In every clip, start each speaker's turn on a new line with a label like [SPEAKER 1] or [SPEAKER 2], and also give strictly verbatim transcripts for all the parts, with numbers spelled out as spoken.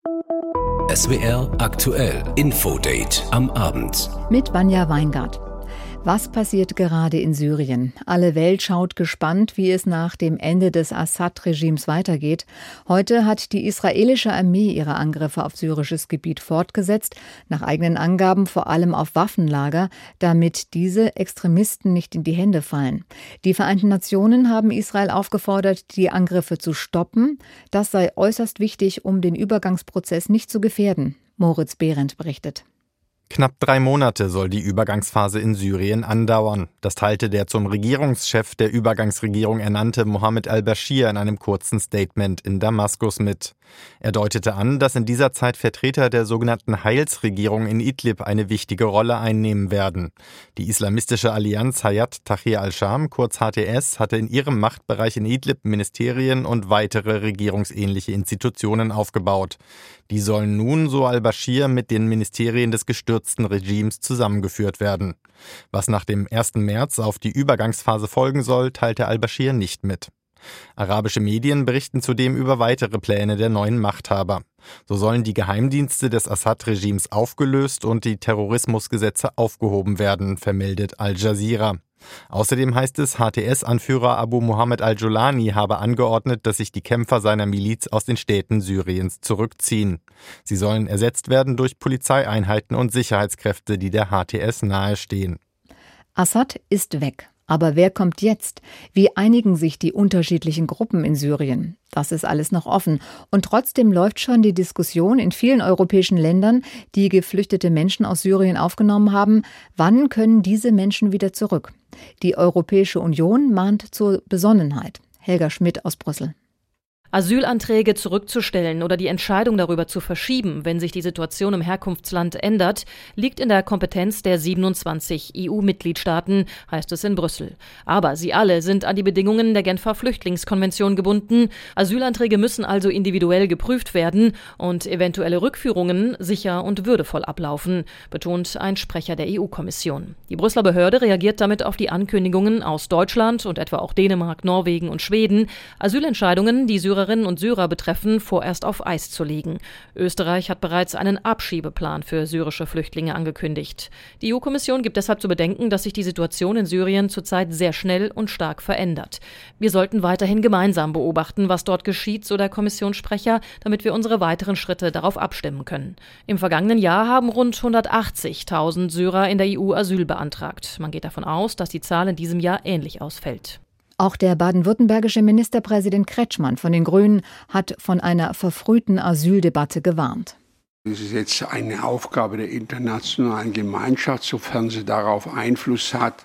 [SPEAKER 1] S W R aktuell Infodate am Abend.
[SPEAKER 2] Mit Vanja Weingart. Was passiert gerade in Syrien? Alle Welt schaut gespannt, wie es nach dem Ende des Assad-Regimes weitergeht. Heute hat die israelische Armee ihre Angriffe auf syrisches Gebiet fortgesetzt, nach eigenen Angaben vor allem auf Waffenlager, damit diese Extremisten nicht in die Hände fallen. Die Vereinten Nationen haben Israel aufgefordert, die Angriffe zu stoppen. Das sei äußerst wichtig, um den Übergangsprozess nicht zu gefährden. Moritz Behrendt berichtet.
[SPEAKER 3] Knapp drei Monate soll die Übergangsphase in Syrien andauern. Das teilte der zum Regierungschef der Übergangsregierung ernannte Mohammed al-Bashir in einem kurzen Statement in Damaskus mit. Er deutete an, dass in dieser Zeit Vertreter der sogenannten Heilsregierung in Idlib eine wichtige Rolle einnehmen werden. Die islamistische Allianz Hayat Tahrir al-Sham, kurz H T S, hatte in ihrem Machtbereich in Idlib Ministerien und weitere regierungsähnliche Institutionen aufgebaut. Die sollen nun, so al-Bashir, mit den Ministerien des gestürzten Regimes zusammengeführt werden. Was nach dem ersten März auf die Übergangsphase folgen soll, teilte al-Bashir nicht mit. Arabische Medien berichten zudem über weitere Pläne der neuen Machthaber. So sollen die Geheimdienste des Assad-Regimes aufgelöst und die Terrorismusgesetze aufgehoben werden, vermeldet Al Jazeera. Außerdem heißt es, H T S-Anführer Abu Muhammad al-Jolani habe angeordnet, dass sich die Kämpfer seiner Miliz aus den Städten Syriens zurückziehen. Sie sollen ersetzt werden durch Polizeieinheiten und Sicherheitskräfte, die der H T S nahestehen.
[SPEAKER 2] Assad ist weg. Aber wer kommt jetzt? Wie einigen sich die unterschiedlichen Gruppen in Syrien? Das ist alles noch offen. Und trotzdem läuft schon die Diskussion in vielen europäischen Ländern, die geflüchtete Menschen aus Syrien aufgenommen haben. Wann können diese Menschen wieder zurück? Die Europäische Union mahnt zur Besonnenheit. Helga Schmidt aus Brüssel.
[SPEAKER 4] Asylanträge zurückzustellen oder die Entscheidung darüber zu verschieben, wenn sich die Situation im Herkunftsland ändert, liegt in der Kompetenz der siebenundzwanzig E U-Mitgliedstaaten, heißt es in Brüssel. Aber sie alle sind an die Bedingungen der Genfer Flüchtlingskonvention gebunden. Asylanträge müssen also individuell geprüft werden und eventuelle Rückführungen sicher und würdevoll ablaufen, betont ein Sprecher der E U-Kommission. Die Brüsseler Behörde reagiert damit auf die Ankündigungen aus Deutschland und etwa auch Dänemark, Norwegen und Schweden, Asylentscheidungen, die Syrerinnen und Syrer betreffen, vorerst auf Eis zu legen. Österreich hat bereits einen Abschiebeplan für syrische Flüchtlinge angekündigt. Die E U-Kommission gibt deshalb zu bedenken, dass sich die Situation in Syrien zurzeit sehr schnell und stark verändert. Wir sollten weiterhin gemeinsam beobachten, was dort geschieht, so der Kommissionssprecher, damit wir unsere weiteren Schritte darauf abstimmen können. Im vergangenen Jahr haben rund hundertachtzigtausend Syrer in der E U Asyl beantragt. Man geht davon aus, dass die Zahl in diesem Jahr ähnlich ausfällt.
[SPEAKER 2] Auch der baden-württembergische Ministerpräsident Kretschmann von den Grünen hat von einer verfrühten Asyldebatte gewarnt.
[SPEAKER 5] Es ist jetzt eine Aufgabe der internationalen Gemeinschaft, sofern sie darauf Einfluss hat,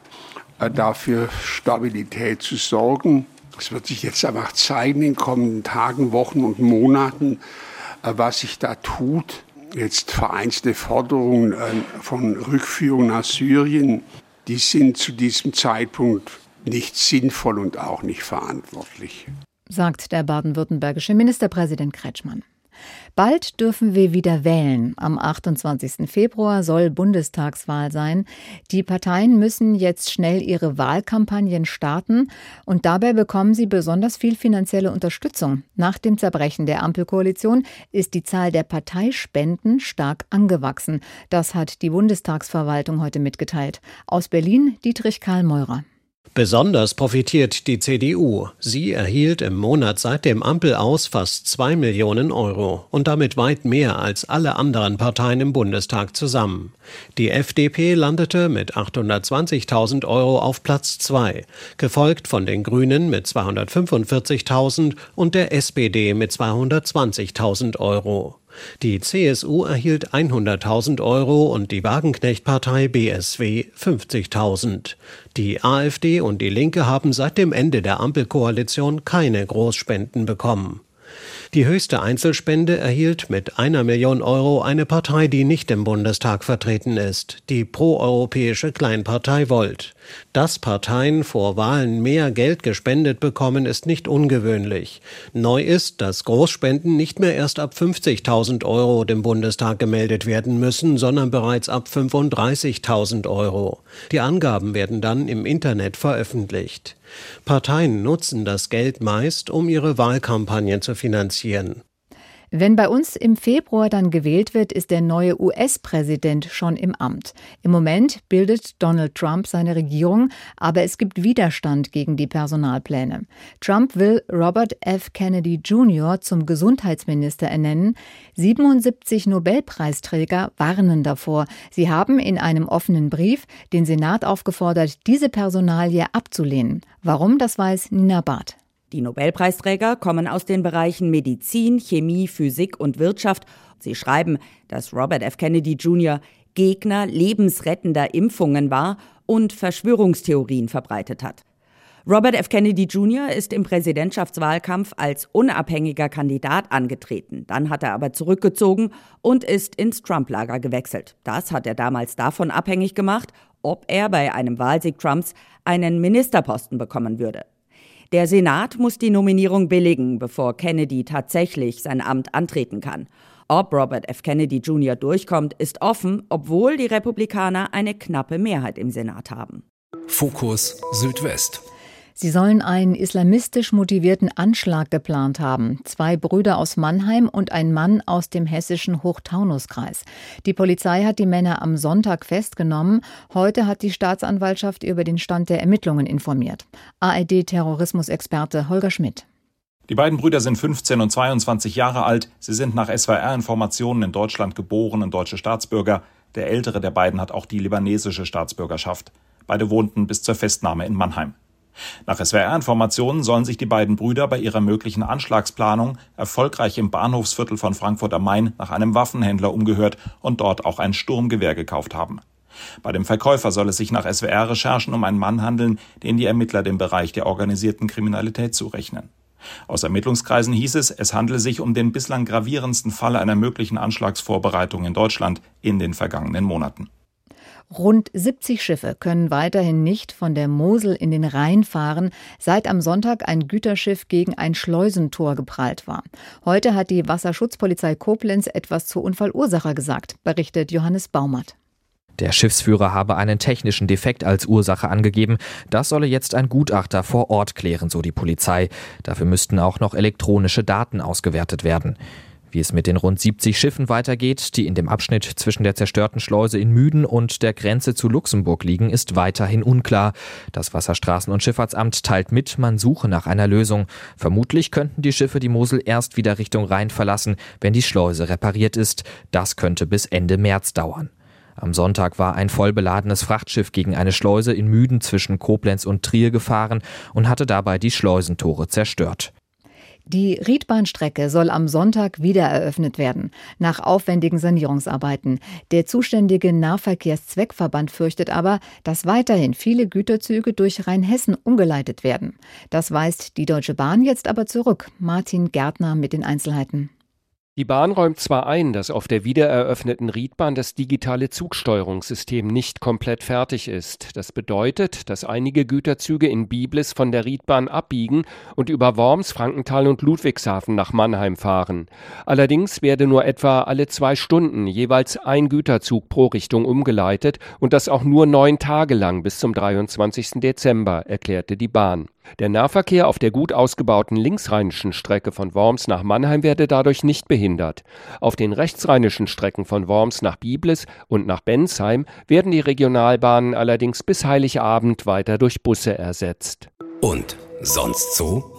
[SPEAKER 5] dafür Stabilität zu sorgen. Es wird sich jetzt einfach zeigen in den kommenden Tagen, Wochen und Monaten, was sich da tut. Jetzt vereinzelte Forderungen von Rückführung nach Syrien, die sind zu diesem Zeitpunkt nicht sinnvoll und auch nicht verantwortlich,
[SPEAKER 2] sagt der baden-württembergische Ministerpräsident Kretschmann. Bald dürfen wir wieder wählen. Am achtundzwanzigsten Februar soll Bundestagswahl sein. Die Parteien müssen jetzt schnell ihre Wahlkampagnen starten und dabei bekommen sie besonders viel finanzielle Unterstützung. Nach dem Zerbrechen der Ampelkoalition ist die Zahl der Parteispenden stark angewachsen. Das hat die Bundestagsverwaltung heute mitgeteilt. Aus Berlin Dietrich Karl Meurer.
[SPEAKER 6] Besonders profitiert die C D U. Sie erhielt im Monat seit dem Ampel-Aus fast zwei Millionen Euro und damit weit mehr als alle anderen Parteien im Bundestag zusammen. Die F D P landete mit achthundertzwanzigtausend Euro auf Platz zwei, gefolgt von den Grünen mit zweihundertfünfundvierzigtausend und der S P D mit zweihundertzwanzigtausend Euro. Die C S U erhielt hunderttausend Euro und die Wagenknecht-Partei B S W fünfzigtausend. Die AfD und die Linke haben seit dem Ende der Ampelkoalition keine Großspenden bekommen. Die höchste Einzelspende erhielt mit einer Million Euro eine Partei, die nicht im Bundestag vertreten ist, die proeuropäische Kleinpartei Volt. Dass Parteien vor Wahlen mehr Geld gespendet bekommen, ist nicht ungewöhnlich. Neu ist, dass Großspenden nicht mehr erst ab fünfzigtausend Euro dem Bundestag gemeldet werden müssen, sondern bereits ab fünfunddreißigtausend Euro. Die Angaben werden dann im Internet veröffentlicht. Parteien nutzen das Geld meist, um ihre Wahlkampagnen zu finanzieren.
[SPEAKER 2] Wenn bei uns im Februar dann gewählt wird, ist der neue U S-Präsident schon im Amt. Im Moment bildet Donald Trump seine Regierung, aber es gibt Widerstand gegen die Personalpläne. Trump will Robert F. Kennedy Junior zum Gesundheitsminister ernennen. siebenundsiebzig Nobelpreisträger warnen davor. Sie haben in einem offenen Brief den Senat aufgefordert, diese Personalie abzulehnen. Warum, das weiß Nina Barth.
[SPEAKER 7] Die Nobelpreisträger kommen aus den Bereichen Medizin, Chemie, Physik und Wirtschaft. Sie schreiben, dass Robert F. Kennedy Junior Gegner lebensrettender Impfungen war und Verschwörungstheorien verbreitet hat. Robert F. Kennedy Junior ist im Präsidentschaftswahlkampf als unabhängiger Kandidat angetreten. Dann hat er aber zurückgezogen und ist ins Trump-Lager gewechselt. Das hat er damals davon abhängig gemacht, ob er bei einem Wahlsieg Trumps einen Ministerposten bekommen würde. Der Senat muss die Nominierung billigen, bevor Kennedy tatsächlich sein Amt antreten kann. Ob Robert F. Kennedy Junior durchkommt, ist offen, obwohl die Republikaner eine knappe Mehrheit im Senat haben.
[SPEAKER 1] Fokus Südwest.
[SPEAKER 2] Sie sollen einen islamistisch motivierten Anschlag geplant haben. Zwei Brüder aus Mannheim und ein Mann aus dem hessischen Hochtaunuskreis. Die Polizei hat die Männer am Sonntag festgenommen. Heute hat die Staatsanwaltschaft über den Stand der Ermittlungen informiert. A R D-Terrorismusexperte Holger Schmidt.
[SPEAKER 8] Die beiden Brüder sind fünfzehn und zweiundzwanzig Jahre alt. Sie sind nach S V R-Informationen in Deutschland geboren und deutsche Staatsbürger. Der ältere der beiden hat auch die libanesische Staatsbürgerschaft. Beide wohnten bis zur Festnahme in Mannheim. Nach S W R-Informationen sollen sich die beiden Brüder bei ihrer möglichen Anschlagsplanung erfolgreich im Bahnhofsviertel von Frankfurt am Main nach einem Waffenhändler umgehört und dort auch ein Sturmgewehr gekauft haben. Bei dem Verkäufer soll es sich nach S W R-Recherchen um einen Mann handeln, den die Ermittler dem Bereich der organisierten Kriminalität zurechnen. Aus Ermittlungskreisen hieß es, es handele sich um den bislang gravierendsten Fall einer möglichen Anschlagsvorbereitung in Deutschland in den vergangenen Monaten.
[SPEAKER 2] Rund siebzig Schiffe können weiterhin nicht von der Mosel in den Rhein fahren, seit am Sonntag ein Güterschiff gegen ein Schleusentor geprallt war. Heute hat die Wasserschutzpolizei Koblenz etwas zur Unfallursache gesagt, berichtet Johannes Baumert.
[SPEAKER 9] Der Schiffsführer habe einen technischen Defekt als Ursache angegeben. Das solle jetzt ein Gutachter vor Ort klären, so die Polizei. Dafür müssten auch noch elektronische Daten ausgewertet werden. Wie es mit den rund siebzig Schiffen weitergeht, die in dem Abschnitt zwischen der zerstörten Schleuse in Müden und der Grenze zu Luxemburg liegen, ist weiterhin unklar. Das Wasserstraßen- und Schifffahrtsamt teilt mit, man suche nach einer Lösung. Vermutlich könnten die Schiffe die Mosel erst wieder Richtung Rhein verlassen, wenn die Schleuse repariert ist. Das könnte bis Ende März dauern. Am Sonntag war ein vollbeladenes Frachtschiff gegen eine Schleuse in Müden zwischen Koblenz und Trier gefahren und hatte dabei die Schleusentore zerstört.
[SPEAKER 2] Die Riedbahnstrecke soll am Sonntag wieder eröffnet werden, nach aufwendigen Sanierungsarbeiten. Der zuständige Nahverkehrszweckverband fürchtet aber, dass weiterhin viele Güterzüge durch Rheinhessen umgeleitet werden. Das weist die Deutsche Bahn jetzt aber zurück. Martin Gärtner mit den Einzelheiten.
[SPEAKER 10] Die Bahn räumt zwar ein, dass auf der wiedereröffneten Riedbahn das digitale Zugsteuerungssystem nicht komplett fertig ist. Das bedeutet, dass einige Güterzüge in Biblis von der Riedbahn abbiegen und über Worms, Frankenthal und Ludwigshafen nach Mannheim fahren. Allerdings werde nur etwa alle zwei Stunden jeweils ein Güterzug pro Richtung umgeleitet und das auch nur neun Tage lang bis zum dreiundzwanzigsten Dezember, erklärte die Bahn. Der Nahverkehr auf der gut ausgebauten linksrheinischen Strecke von Worms nach Mannheim werde dadurch nicht behindert. Auf den rechtsrheinischen Strecken von Worms nach Biblis und nach Bensheim werden die Regionalbahnen allerdings bis Heiligabend weiter durch Busse ersetzt.
[SPEAKER 1] Und sonst so?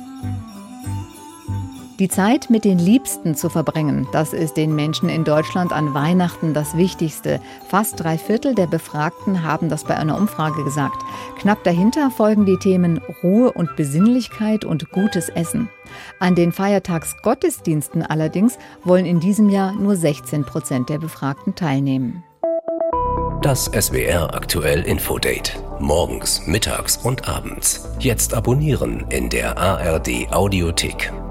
[SPEAKER 2] Die Zeit mit den Liebsten zu verbringen, das ist den Menschen in Deutschland an Weihnachten das Wichtigste. Fast drei Viertel der Befragten haben das bei einer Umfrage gesagt. Knapp dahinter folgen die Themen Ruhe und Besinnlichkeit und gutes Essen. An den Feiertagsgottesdiensten allerdings wollen in diesem Jahr nur sechzehn Prozent der Befragten teilnehmen.
[SPEAKER 1] Das S W R Aktuell Infodate. Morgens, mittags und abends. Jetzt abonnieren in der A R D Audiothek.